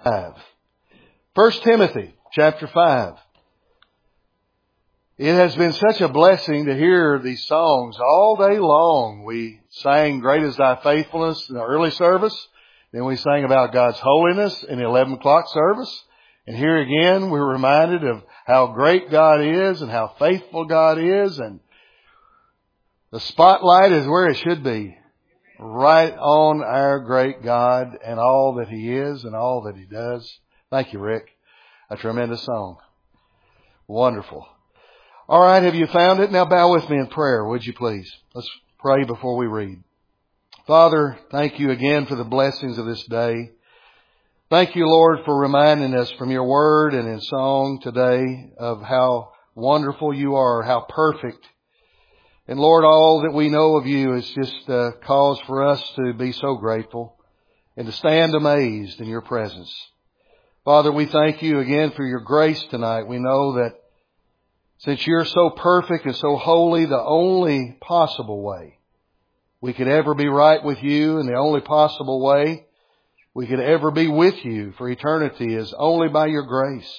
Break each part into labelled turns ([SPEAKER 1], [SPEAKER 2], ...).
[SPEAKER 1] 1 Timothy chapter 5. It has been such a blessing to hear these songs all day long. We sang Great is Thy Faithfulness in the early service. Then we sang about God's holiness in the 11 o'clock service. And here again, we're reminded of how great God is and how faithful God is. And the spotlight is where it should be. Right on our great God and all that He is and all that He does. Thank you, Rick. A tremendous song. Wonderful. All right, have you found it? Now bow with me in prayer, would you please? Let's pray before we read. Father, thank you again for the blessings of this day. Thank you, Lord, for reminding us from your word and in song today of how wonderful you are, how perfect. And Lord, all that we know of you is just a cause for us to be so grateful and to stand amazed in your presence. Father, we thank you again for your grace tonight. We know that since you're so perfect and so holy, the only possible way we could ever be right with you and the only possible way we could ever be with you for eternity is only by your grace.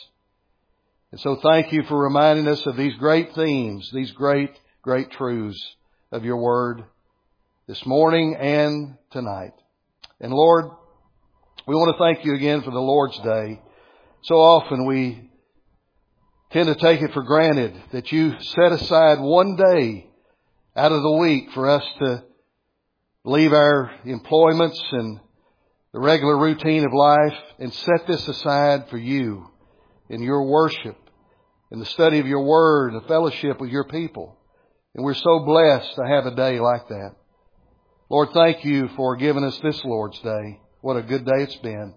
[SPEAKER 1] And so thank you for reminding us of these great themes, these great truths of your word this morning and tonight. And Lord, we want to thank you again for the Lord's Day. So often we tend to take it for granted that you set aside one day out of the week for us to leave our employments and the regular routine of life and set this aside for you in your worship, in the study of your word, the fellowship with your people. And we're so blessed to have a day like that. Lord, thank you for giving us this Lord's Day. What a good day it's been.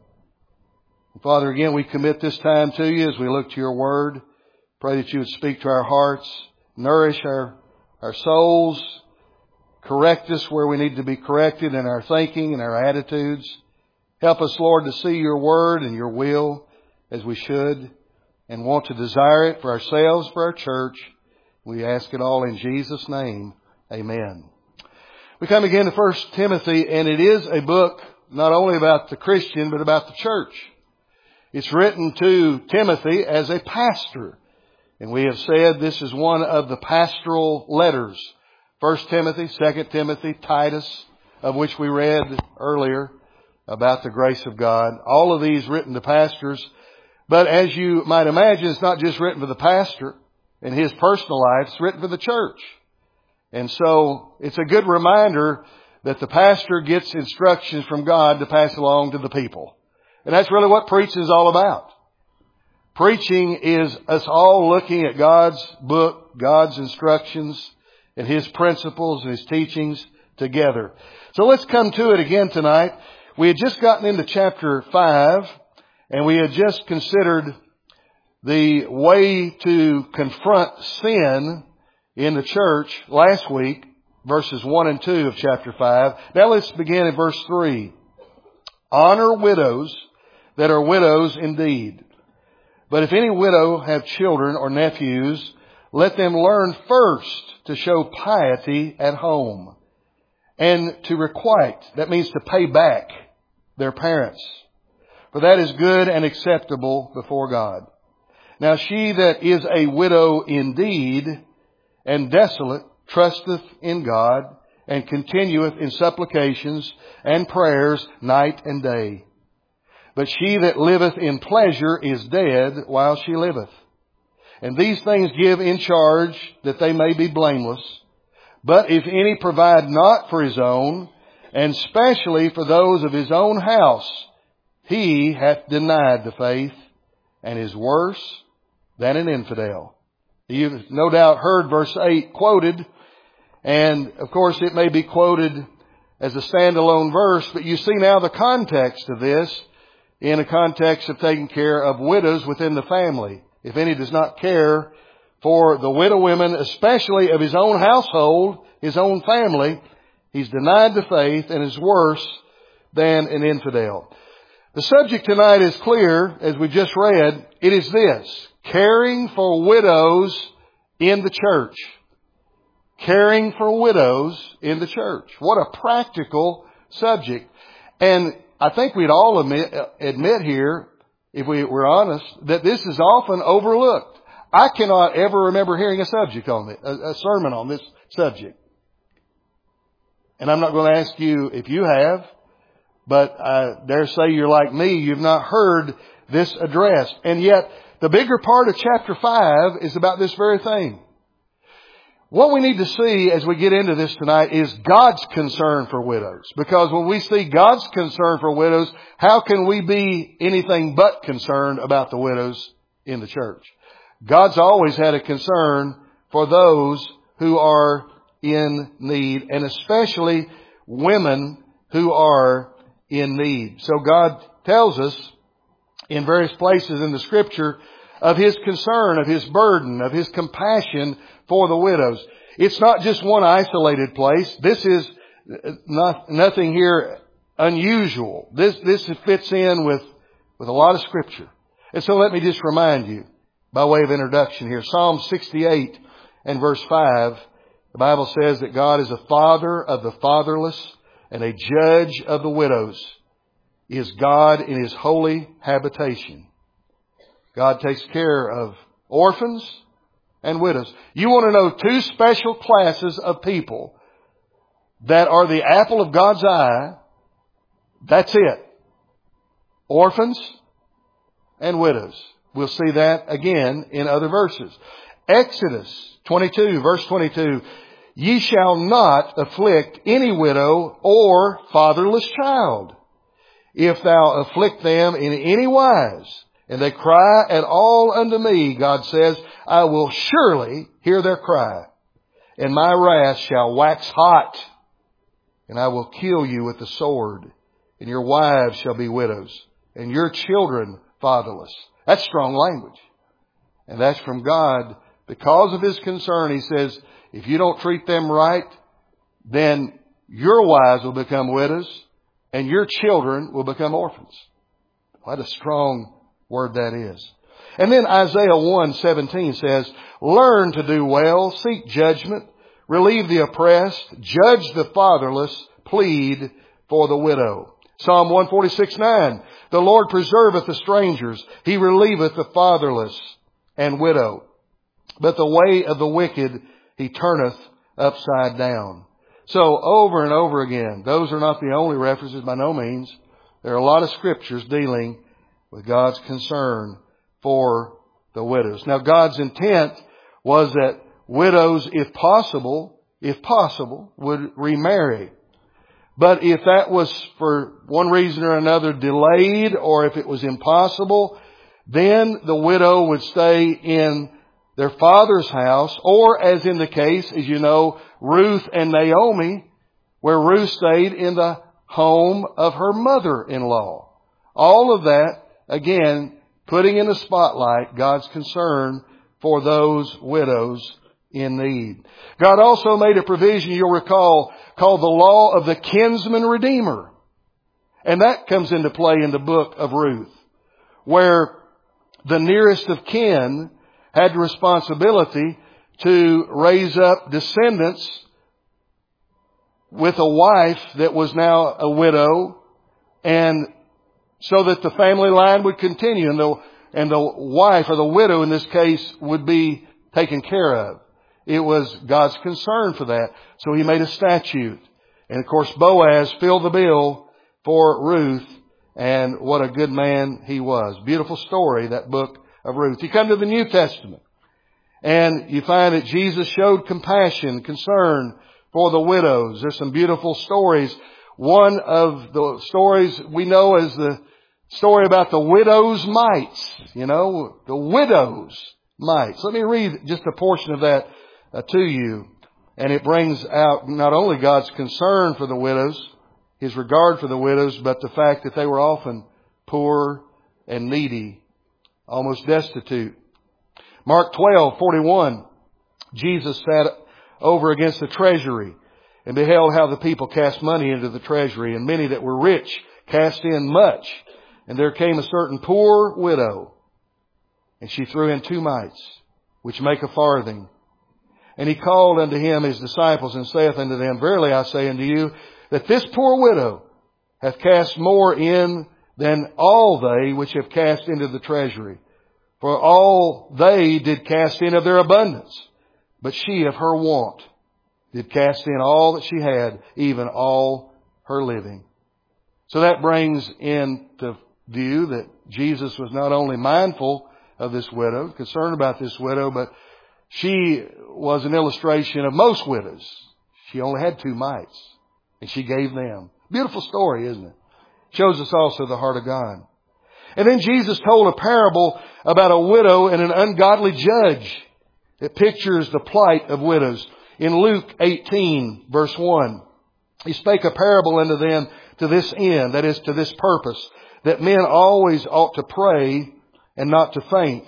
[SPEAKER 1] And Father, again, we commit this time to you as we look to your word. Pray that you would speak to our hearts, nourish our souls, correct us where we need to be corrected in our thinking and our attitudes. Help us, Lord, to see your word and your will as we should and want to desire it for ourselves, for our church. We ask it all in Jesus' name. Amen. We come again to 1 Timothy, and it is a book not only about the Christian, but about the church. It's written to Timothy as a pastor. And we have said this is one of the pastoral letters. 1 Timothy, 2 Timothy, Titus, of which we read earlier about the grace of God. All of these written to pastors. But as you might imagine, it's not just written for the pastor in his personal life. It's written for the church. And so it's a good reminder that the pastor gets instructions from God to pass along to the people. And that's really what preaching is all about. Preaching is us all looking at God's book, God's instructions, and His principles and His teachings together. So let's come to it again tonight. We had just gotten into chapter 5, and we had just considered the way to confront sin in the church last week, verses 1 and 2 of chapter 5. Now let's begin in verse 3. Honor widows that are widows indeed. But if any widow have children or nephews, let them learn first to show piety at home and to requite. That means to pay back their parents. For that is good and acceptable before God. Now she that is a widow indeed and desolate trusteth in God and continueth in supplications and prayers night and day. But she that liveth in pleasure is dead while she liveth. And these things give in charge that they may be blameless. But if any provide not for his own, and specially for those of his own house, he hath denied the faith and is worse than an infidel. You've no doubt heard verse 8 quoted. And of course it may be quoted as a standalone verse, but you see now the context of this in a context of taking care of widows within the family. If any does not care for the widow women, especially of his own household, his own family, he's denied the faith and is worse than an infidel. The subject tonight is clear, as we just read. It is this: caring for widows in the church. Caring for widows in the church. What a practical subject. And I think we'd all admit here if we're honest, that this is often overlooked. I cannot ever remember hearing a sermon on this subject. And I'm not going to ask you if you have, but I dare say you're like me. You've not heard this addressed. And yet, the bigger part of chapter 5 is about this very thing. What we need to see as we get into this tonight is God's concern for widows. Because when we see God's concern for widows, how can we be anything but concerned about the widows in the church? God's always had a concern for those who are in need, and especially women who are in need. So God tells us in various places in the Scripture of His concern, of His burden, of His compassion for the widows. It's not just one isolated place. This is nothing here unusual. This fits in with a lot of Scripture. And so let me just remind you, by way of introduction here, Psalm 68 and verse 5, the Bible says that God is a father of the fatherless and a judge of the widows. He is God in His holy habitation. God takes care of orphans and widows. You want to know two special classes of people that are the apple of God's eye? That's it. Orphans and widows. We'll see that again in other verses. Exodus 22, verse 22. Ye shall not afflict any widow or fatherless child. If thou afflict them in any wise, and they cry at all unto me, God says, I will surely hear their cry, and my wrath shall wax hot, and I will kill you with the sword, and your wives shall be widows, and your children fatherless. That's strong language. And that's from God. Because of His concern, He says, if you don't treat them right, then your wives will become widows, and your children will become orphans. What a strong word that is. And then Isaiah 1:17 says, learn to do well, seek judgment, relieve the oppressed, judge the fatherless, plead for the widow. Psalm 146:9, the Lord preserveth the strangers, He relieveth the fatherless and widow. But the way of the wicked He turneth upside down. So over and over again, those are not the only references by no means. There are a lot of scriptures dealing with God's concern for the widows. Now God's intent was that widows, if possible, would remarry. But if that was for one reason or another delayed, or if it was impossible, then the widow would stay in their father's house, or as in the case, as you know, Ruth and Naomi, where Ruth stayed in the home of her mother-in-law. All of that, again, putting in the spotlight God's concern for those widows in need. God also made a provision, you'll recall, called the law of the kinsman redeemer. And that comes into play in the book of Ruth, where the nearest of kin had the responsibility to raise up descendants with a wife that was now a widow, and so that the family line would continue, and the wife, or the widow in this case, would be taken care of. It was God's concern for that. So He made a statute. And of course Boaz filled the bill for Ruth, and what a good man he was. Beautiful story, that book of Ruth. You come to the New Testament, and you find that Jesus showed compassion, concern for the widows. There's some beautiful stories. One of the stories we know is the story about the widow's mites. You know, the widow's mites. Let me read just a portion of that to you. And it brings out not only God's concern for the widows, His regard for the widows, but the fact that they were often poor and needy, almost destitute. Mark 12:41, Jesus sat over against the treasury and beheld how the people cast money into the treasury, and many that were rich cast in much. And there came a certain poor widow, and she threw in 2 mites, which make a farthing. And He called unto Him His disciples, and saith unto them, verily I say unto you, that this poor widow hath cast more in than all they which have cast into the treasury. For all they did cast in of their abundance, but she of her want did cast in all that she had, even all her living. So that brings into view that Jesus was not only mindful of this widow, concerned about this widow, but she was an illustration of most widows. She only had 2 mites, and she gave them. Beautiful story, isn't it? Shows us also the heart of God. And then Jesus told a parable about a widow and an ungodly judge. It pictures the plight of widows. In Luke 18, verse 1, He spake a parable unto them to this end, that is, to this purpose, that men always ought to pray and not to faint,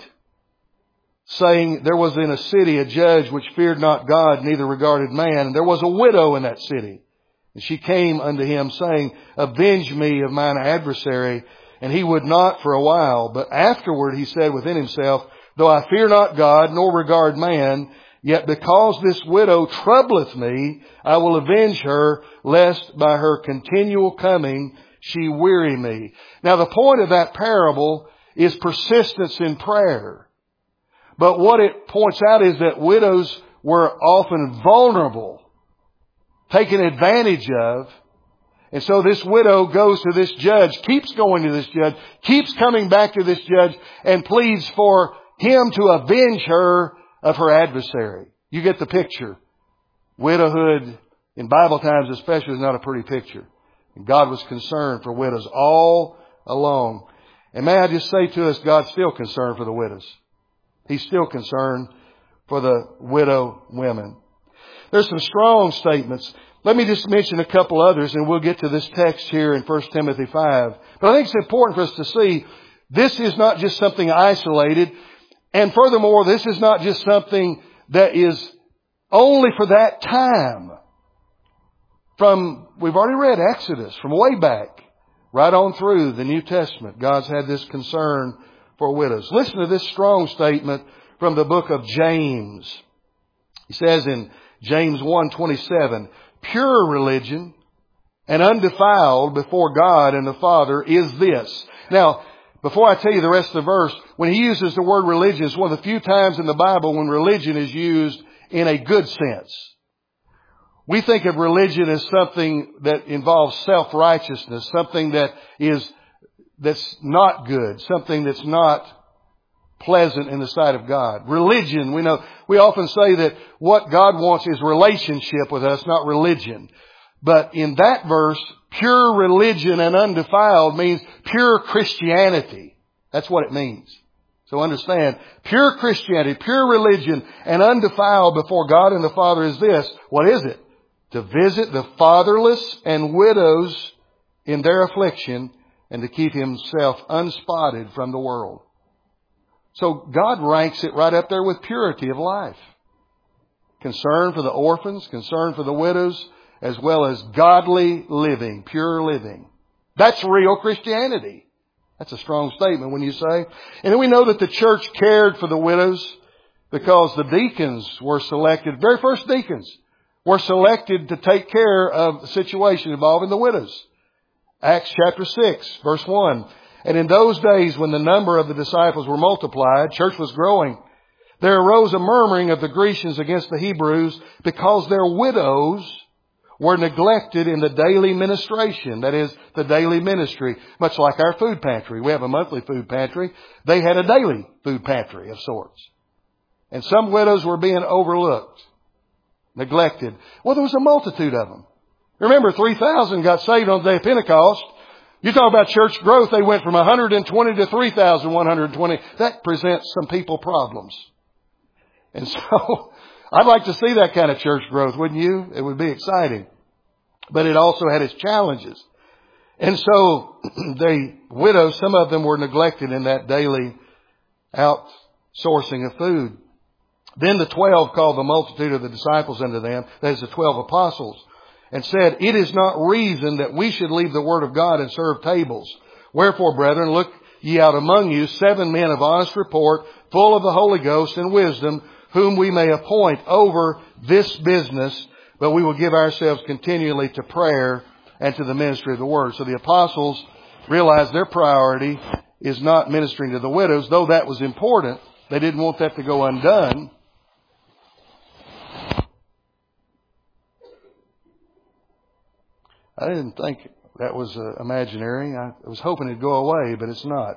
[SPEAKER 1] saying, there was in a city a judge which feared not God, neither regarded man, and there was a widow in that city. And she came unto him, saying, avenge me of mine adversary. And he would not for a while. But afterward he said within himself, though I fear not God, nor regard man, yet because this widow troubleth me, I will avenge her, lest by her continual coming she weary me. Now the point of that parable is persistence in prayer. But what it points out is that widows were often vulnerable, taken advantage of. And so this widow goes to this judge, keeps going to this judge, keeps coming back to this judge, and pleads for him to avenge her of her adversary. You get the picture. Widowhood, in Bible times especially, is not a pretty picture. And God was concerned for widows all along. And may I just say to us, God's still concerned for the widows. He's still concerned for the widow women. There's some strong statements. Let me just mention a couple others, and we'll get to this text here in 1 Timothy 5. But I think it's important for us to see this is not just something isolated. And furthermore, this is not just something that is only for that time. We've already read Exodus from way back, right on through the New Testament. God's had this concern for widows. Listen to this strong statement from the book of James. He says in James 1:27, pure religion and undefiled before God and the Father is this. Now, before I tell you the rest of the verse, when he uses the word religion, it's one of the few times in the Bible when religion is used in a good sense. We think of religion as something that involves self-righteousness, something that's not good, something that's not pleasant in the sight of God. Religion, we often say that what God wants is relationship with us, not religion. But in that verse, pure religion and undefiled means pure Christianity. That's what it means. So understand, pure Christianity, pure religion and undefiled before God and the Father is this. What is it? To visit the fatherless and widows in their affliction and to keep himself unspotted from the world. So God ranks it right up there with purity of life. Concern for the orphans, concern for the widows, as well as godly living, pure living. That's real Christianity. That's a strong statement when you say. And then we know that the church cared for the widows because the deacons were selected, very first deacons were selected to take care of the situation involving the widows. Acts chapter 6, verse 1. And in those days when the number of the disciples were multiplied, church was growing, there arose a murmuring of the Grecians against the Hebrews because their widows were neglected in the daily ministration. That is, the daily ministry. Much like our food pantry. We have a monthly food pantry. They had a daily food pantry of sorts. And some widows were being overlooked, neglected. Well, there was a multitude of them. Remember, 3,000 got saved on the day of Pentecost. You talk about church growth, they went from 120 to 3,120. That presents some people problems. And so, I'd like to see that kind of church growth, wouldn't you? It would be exciting. But it also had its challenges. And so, the widows, some of them were neglected in that daily outsourcing of food. Then the 12 called the multitude of the disciples unto them, that is the 12 apostles, and said, it is not reason that we should leave the word of God and serve tables. Wherefore, brethren, look ye out among you 7 men of honest report, full of the Holy Ghost and wisdom, whom we may appoint over this business, but we will give ourselves continually to prayer and to the ministry of the word. So the apostles realized their priority is not ministering to the widows, though that was important. They didn't want that to go undone. I didn't think that was imaginary. I was hoping it'd go away, but it's not.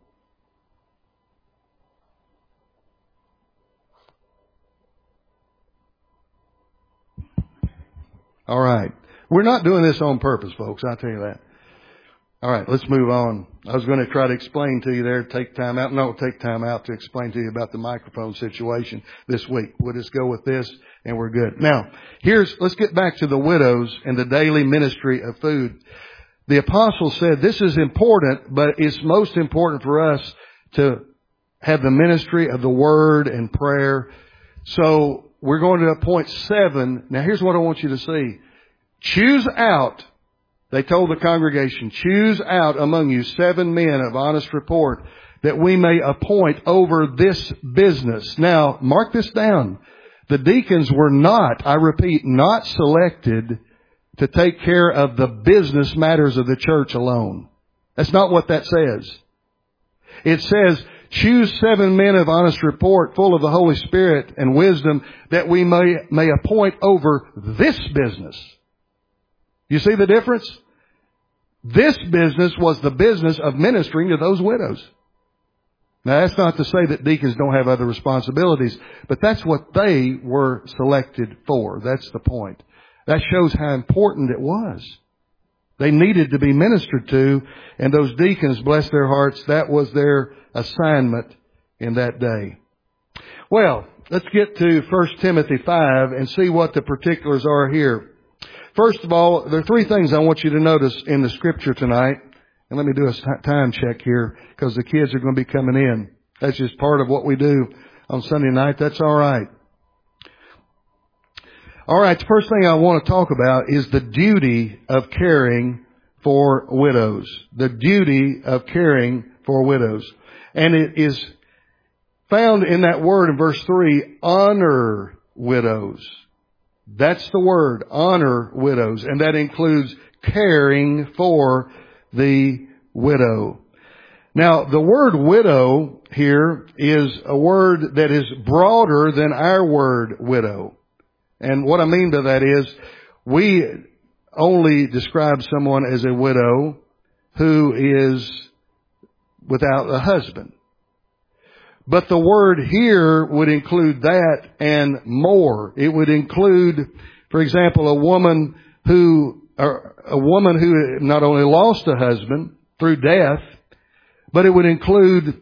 [SPEAKER 1] All right. We're not doing this on purpose, folks. I'll tell you that. All right, let's move on. I was going to try to explain to you there, take time out. No, take time out to explain to you about the microphone situation this week. We'll just go with this and we're good. Now, let's get back to the widows and the daily ministry of food. The apostle said this is important, but it's most important for us to have the ministry of the word and prayer. So we're going to point 7. Now here's what I want you to see. Choose out. They told the congregation, choose out among you 7 men of honest report that we may appoint over this business. Now, mark this down. The deacons were not, I repeat, not selected to take care of the business matters of the church alone. That's not what that says. It says, choose 7 men of honest report, full of the Holy Spirit and wisdom, that we may appoint over this business. You see the difference? This business was the business of ministering to those widows. Now, that's not to say that deacons don't have other responsibilities, but that's what they were selected for. That's the point. That shows how important it was. They needed to be ministered to, and those deacons, bless their hearts, that was their assignment in that day. Well, let's get to 1 Timothy 5 and see what the particulars are here. First of all, there are 3 things I want you to notice in the scripture tonight. And let me do a time check here because the kids are going to be coming in. That's just part of what we do on Sunday night. That's all right. All right, the first thing I want to talk about is the duty of caring for widows. The duty of caring for widows. And it is found in that word in verse 3, honor widows. That's the word, honor widows. And that includes caring for the widow. Now, the word widow here is a word that is broader than our word widow. And what I mean by that is we only describe someone as a widow who is without a husband. But the word here would include that and more. It would include, for example, a woman who not only lost a husband through death, but it would include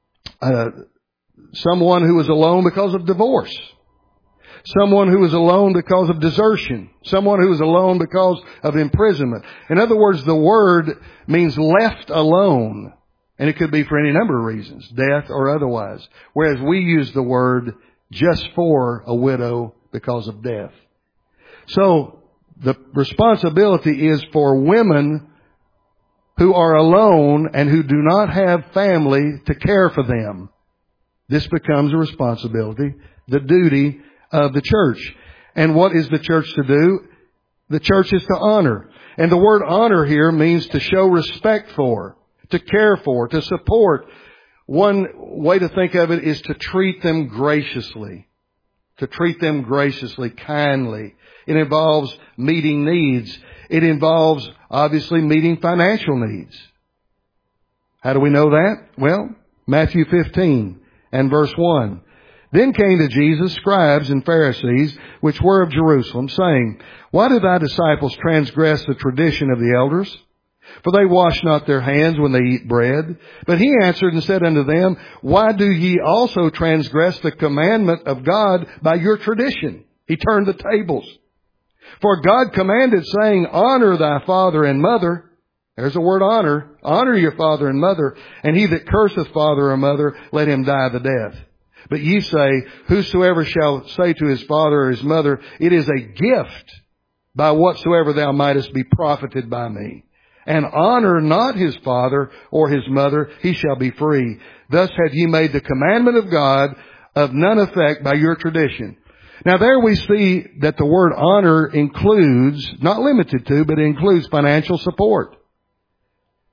[SPEAKER 1] someone who was alone because of divorce, someone who was alone because of desertion, someone who was alone because of imprisonment. In other words, the word means left alone. And it could be for any number of reasons, death or otherwise. Whereas we use the word just for a widow because of death. So the responsibility is for women who are alone and who do not have family to care for them. This becomes a responsibility, the duty of the church. And what is the church to do? The church is to honor. And the word honor here means to show respect for, to care for, to support. One way to think of it is to treat them graciously. To treat them graciously, kindly. It involves meeting needs. It involves, obviously, meeting financial needs. How do we know that? Well, Matthew 15 and verse 1. Then came to Jesus scribes and Pharisees, which were of Jerusalem, saying, Why do thy disciples transgress the tradition of the elders? For they wash not their hands when they eat bread. But he answered and said unto them, Why do ye also transgress the commandment of God by your tradition? He turned the tables. For God commanded, saying, Honor thy father and mother. There's the word honor. Honor your father and mother. And he that curseth father or mother, let him die the death. But ye say, Whosoever shall say to his father or his mother, It is a gift by whatsoever thou mightest be profited by me, and honor not his father or his mother, he shall be free. Thus have ye made the commandment of God of none effect by your tradition. Now there we see that the word honor includes, not limited to, but includes financial support.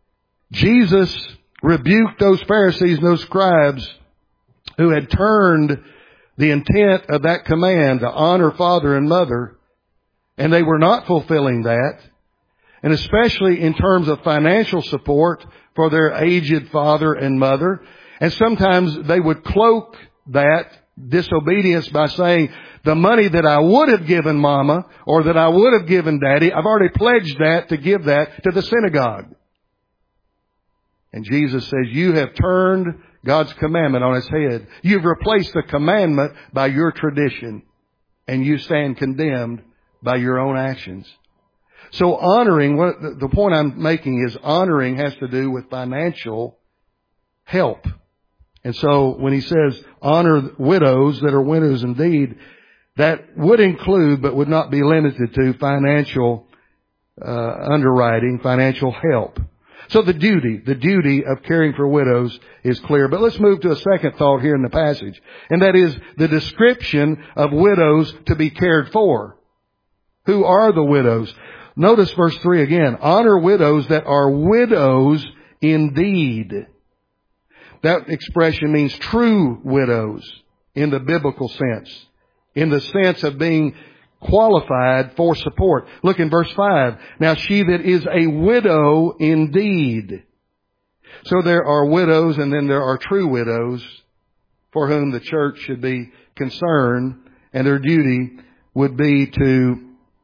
[SPEAKER 1] Jesus rebuked those Pharisees and those scribes who had turned the intent of that command to honor father and mother, and they were not fulfilling that, and especially in terms of financial support for their aged father and mother. And sometimes they would cloak that disobedience by saying, the money that I would have given mama or that I would have given daddy, I've already pledged that to give that to the synagogue. And Jesus says, you have turned God's commandment on its head. You've replaced the commandment by your tradition, and you stand condemned by your own actions. So honoring, the point I'm making is honoring has to do with financial help. And so when he says honor widows that are widows indeed, that would include but would not be limited to financial underwriting, financial help. So the duty of caring for widows is clear. But let's move to a second thought here in the passage. And that is the description of widows to be cared for. Who are the widows? Notice verse 3 again. Honor widows that are widows indeed. That expression means true widows in the biblical sense. In the sense of being qualified for support. Look in verse 5. Now she that is a widow indeed. So there are widows and then there are true widows for whom the church should be concerned, and their duty would be to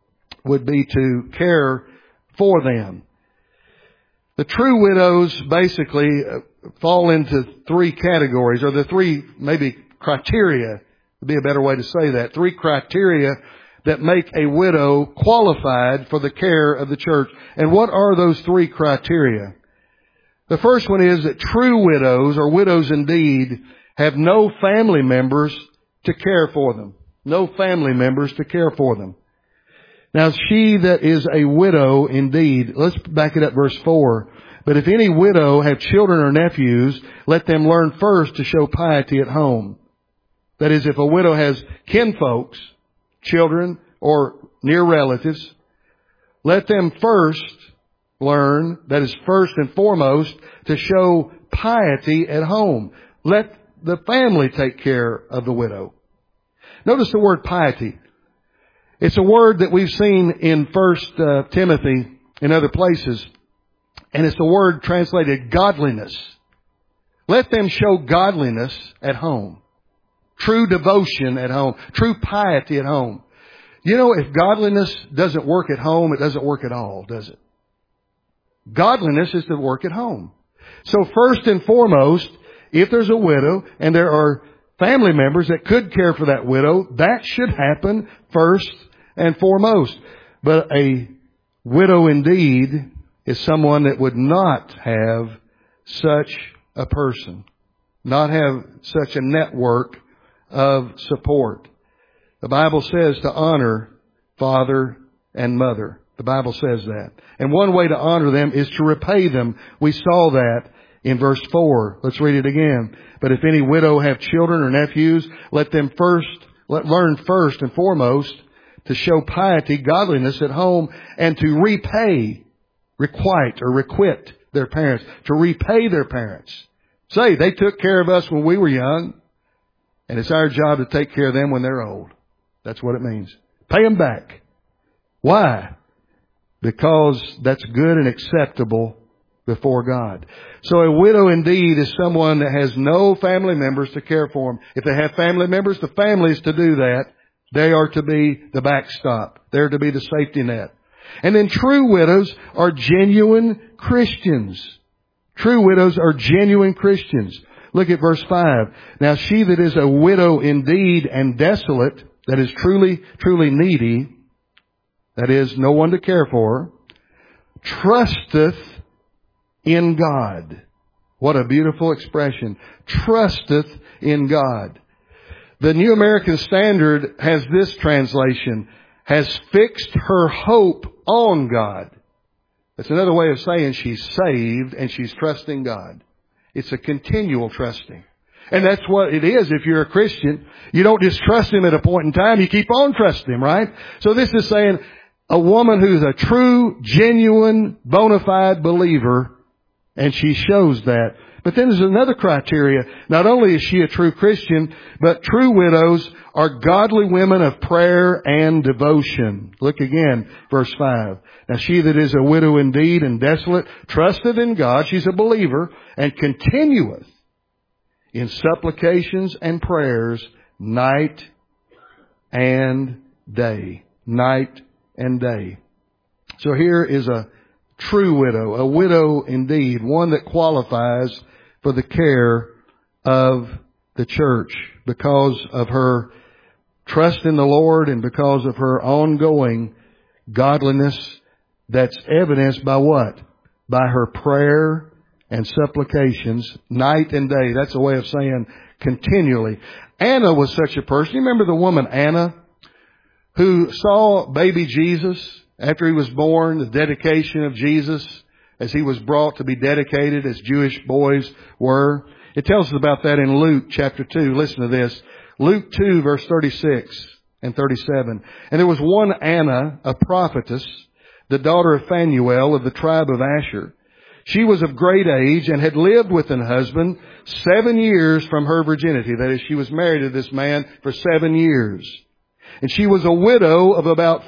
[SPEAKER 1] care for them. The true widows basically fall into three categories, or the three maybe criteria would be a better way to say that. Three criteria that make a widow qualified for the care of the church. And what are those three criteria? The first one is that true widows, or widows indeed, have no family members to care for them. No family members to care for them. Now she that is a widow indeed, let's back it up verse 4. But if any widow have children or nephews, let them learn first to show piety at home. That is, if a widow has kinfolks, children, or near relatives, let them first learn, that is first and foremost, to show piety at home. Let the family take care of the widow. Notice the word piety. It's a word that we've seen in 1 Timothy and other places, and it's the word translated godliness. Let them show godliness at home. True devotion at home. True piety at home. You know, if godliness doesn't work at home, it doesn't work at all, does it? Godliness is to work at home. So first and foremost, if there's a widow and there are family members that could care for that widow, that should happen first and foremost. But a widow indeed is someone that would not have such a person, not have such a network of support. The Bible says to honor father and mother. The Bible says that. And one way to honor them is to repay them. We saw that in verse 4. Let's read it again. But if any widow have children or nephews, let them learn first and foremost to show piety, godliness at home, and to requite their parents, to repay their parents. Say, they took care of us when we were young, and it's our job to take care of them when they're old. That's what it means. Pay them back. Why? Because that's good and acceptable before God. So a widow indeed is someone that has no family members to care for them. If they have family members, the families to do that, they are to be the backstop. They're to be the safety net. And then true widows are genuine Christians. True widows are genuine Christians. Look at verse 5. Now she that is a widow indeed and desolate, that is truly needy, that is no one to care for, trusteth in God. What a beautiful expression. Trusteth in God. The New American Standard has this translation, has fixed her hope on God. That's another way of saying she's saved and she's trusting God. It's a continual trusting. And that's what it is if you're a Christian. You don't just trust Him at a point in time. You keep on trusting Him, right? So this is saying a woman who's a true, genuine, bona fide believer
[SPEAKER 2] And she shows that. But then there's another criteria. Not only is she a true Christian, but true widows are godly women of prayer and devotion. Look again, verse 5. Now she that is a widow indeed and desolate, trusteth in God, she's a believer, and continueth in supplications and prayers night and day. Night and day. So here is a true widow, a widow indeed, one that qualifies for the care of the church because of her trust in the Lord and because of her ongoing godliness that's evidenced by what? By her prayer and supplications night and day. That's a way of saying continually. Anna was such a person. You remember the woman Anna who saw baby Jesus after he was born, the dedication of Jesus as he was brought to be dedicated as Jewish boys were. It tells us about that in Luke chapter 2. Listen to this. Luke 2 verse 36 and 37. And there was one Anna, a prophetess, the daughter of Phanuel of the tribe of Asher. She was of great age and had lived with an husband 7 years from her virginity. That is, she was married to this man for 7 years. And she was a widow of about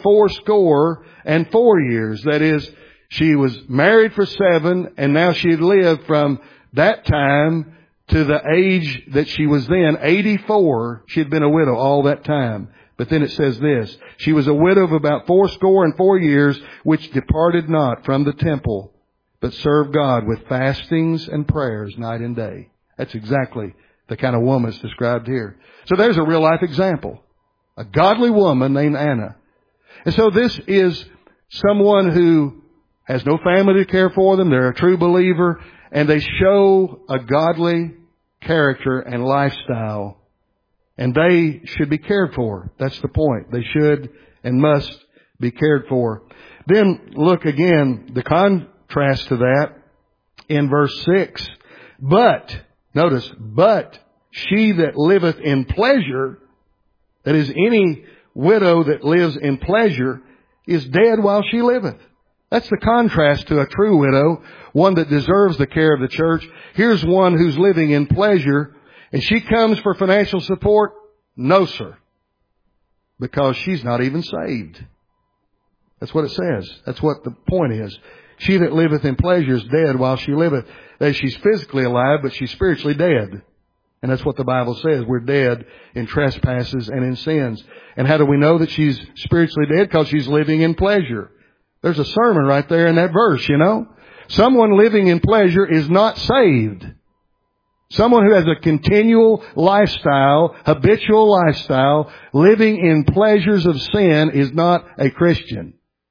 [SPEAKER 2] 84 years. That is, she was married for 7, and now she had lived from that time to the age that she was then, 84. She had been a widow all that time. But then it says this, she was a widow of about 84 years, which departed not from the temple, but served God with fastings and prayers night and day. That's exactly the kind of woman that's described here. So there's a real life example. A godly woman named Anna. And so this is someone who has no family to care for them. They're a true believer, and they show a godly character and lifestyle. And they should be cared for. That's the point. They should and must be cared for. Then look again, the contrast to that in verse 6. But, notice, but she that liveth in pleasure, that is, any widow that lives in pleasure, is dead while she liveth. That's the contrast to a true widow, one that deserves the care of the church. Here's one who's living in pleasure, and she comes for financial support? No, sir. Because she's not even saved. That's what it says. That's what the point is. She that liveth in pleasure is dead while she liveth. That is, she's physically alive, but she's spiritually dead. And that's what the Bible says. We're dead in trespasses and in sins. And how do we know that she's spiritually dead? Because she's living in pleasure. There's a sermon right there in that verse, you know. Someone living in pleasure is not saved. Someone who has a continual lifestyle, habitual lifestyle, living in pleasures of sin is not a Christian.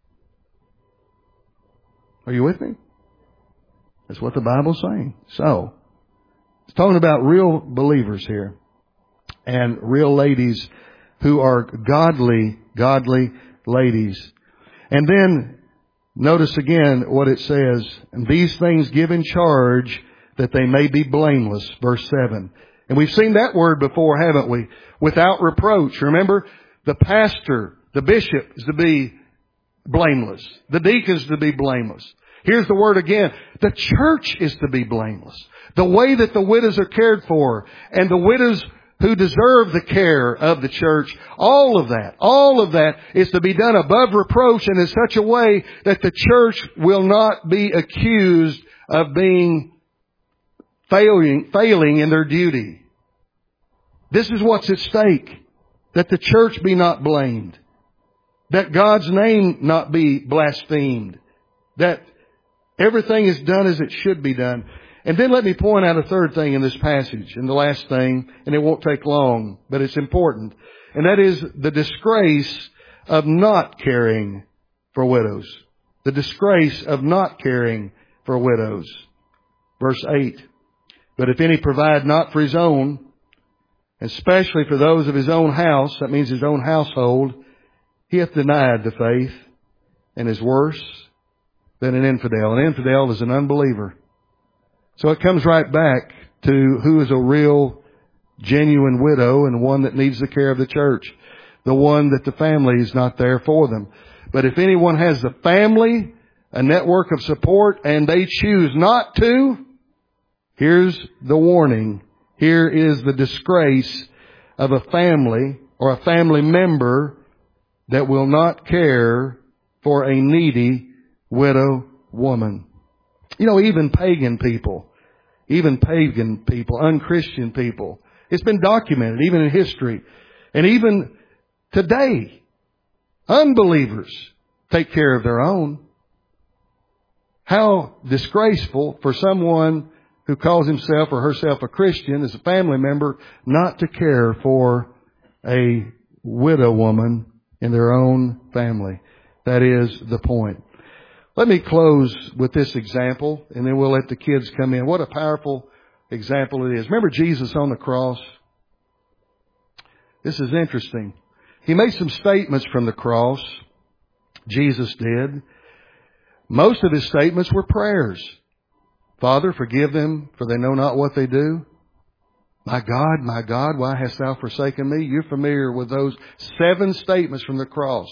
[SPEAKER 2] Are you with me? That's what the Bible's saying. So, it's talking about real believers here and real ladies who are godly ladies. And then notice again what it says, and these things give in charge that they may be blameless, verse 7. And we've seen that word before, haven't we? Without reproach. Remember, the pastor, the bishop is to be blameless. The deacons to be blameless. Here's the word again. The church is to be blameless. The way that the widows are cared for, and the widows who deserve the care of the church, all of that is to be done above reproach and in such a way that the church will not be accused of being failing in their duty. This is what's at stake. That the church be not blamed. That God's name not be blasphemed. That everything is done as it should be done. And then let me point out a third thing in this passage, and the last thing, and it won't take long, but it's important. And that is the disgrace of not caring for widows. The disgrace of not caring for widows. Verse 8. But if any provide not for his own, especially for those of his own house, that means his own household, he hath denied the faith and is worse than an infidel. An infidel is an unbeliever. So it comes right back to who is a real, genuine widow and one that needs the care of the church. The one that the family is not there for them. But if anyone has the family a network of support, and they choose not to, here's the warning. Here is the disgrace of a family or a family member that will not care for a needy widow woman. You know, even pagan people, unchristian people, it's been documented even in history. And even today, unbelievers take care of their own. How disgraceful for someone who calls himself or herself a Christian as a family member not to care for a widow woman in their own family. That is the point. Let me close with this example, and then we'll let the kids come in. What a powerful example it is. Remember Jesus on the cross? This is interesting. He made some statements from the cross. Jesus did. Most of his statements were prayers. Father, forgive them, for they know not what they do. My God, why hast thou forsaken me? You're familiar with those 7 statements from the cross.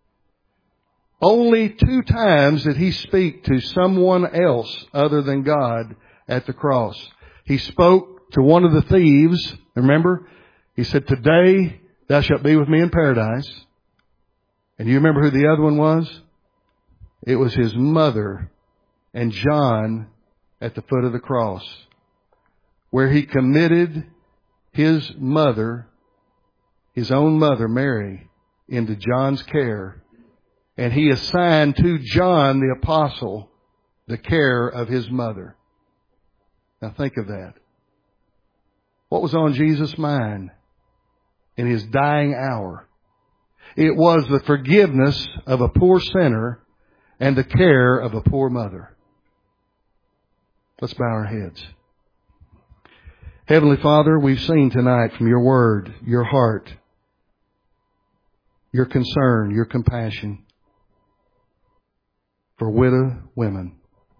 [SPEAKER 2] Only 2 times did he speak to someone else other than God at the cross. He spoke to one of the thieves. Remember? He said, today thou shalt be with me in paradise. And you remember who the other one was? It was his mother and John at the foot of the cross, where he committed his mother, his own mother, Mary, into John's care. And he assigned to John the apostle the care of his mother. Now think of that. What was on Jesus' mind in his dying hour? It was the forgiveness of a poor sinner and the care of a poor mother. Let's bow our heads. Heavenly Father, we've seen tonight from your word, your heart, your concern, your compassion for widow women.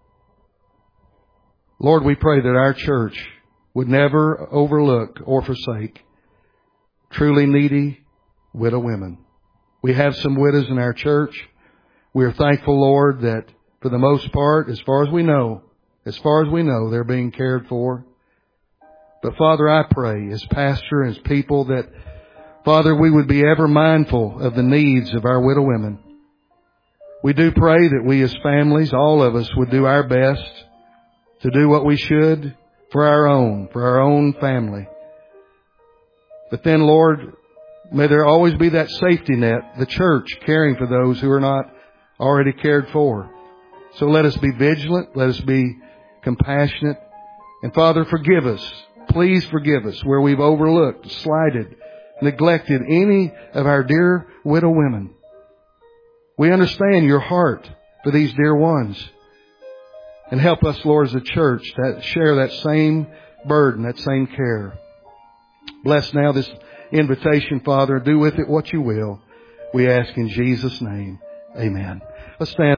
[SPEAKER 2] Lord, we pray that our church would never overlook or forsake truly needy widow women. We have some widows in our church. We are thankful, Lord, that for the most part, as far as we know, they're being cared for. But Father, I pray as pastor, as people, that, Father, we would be ever mindful of the needs of our widow women. We do pray that we as families, all of us, would do our best to do what we should for our own family. But then, Lord, may there always be that safety net, the church caring for those who are not already cared for. So let us be vigilant. Let us be compassionate. And Father, forgive us. Please forgive us where we've overlooked, slighted, neglected any of our dear widow women. We understand your heart for these dear ones. And help us, Lord, as a church, to share that same burden, that same care. Bless now this invitation, Father. Do with it what you will. We ask in Jesus' name. Amen. Let's stand.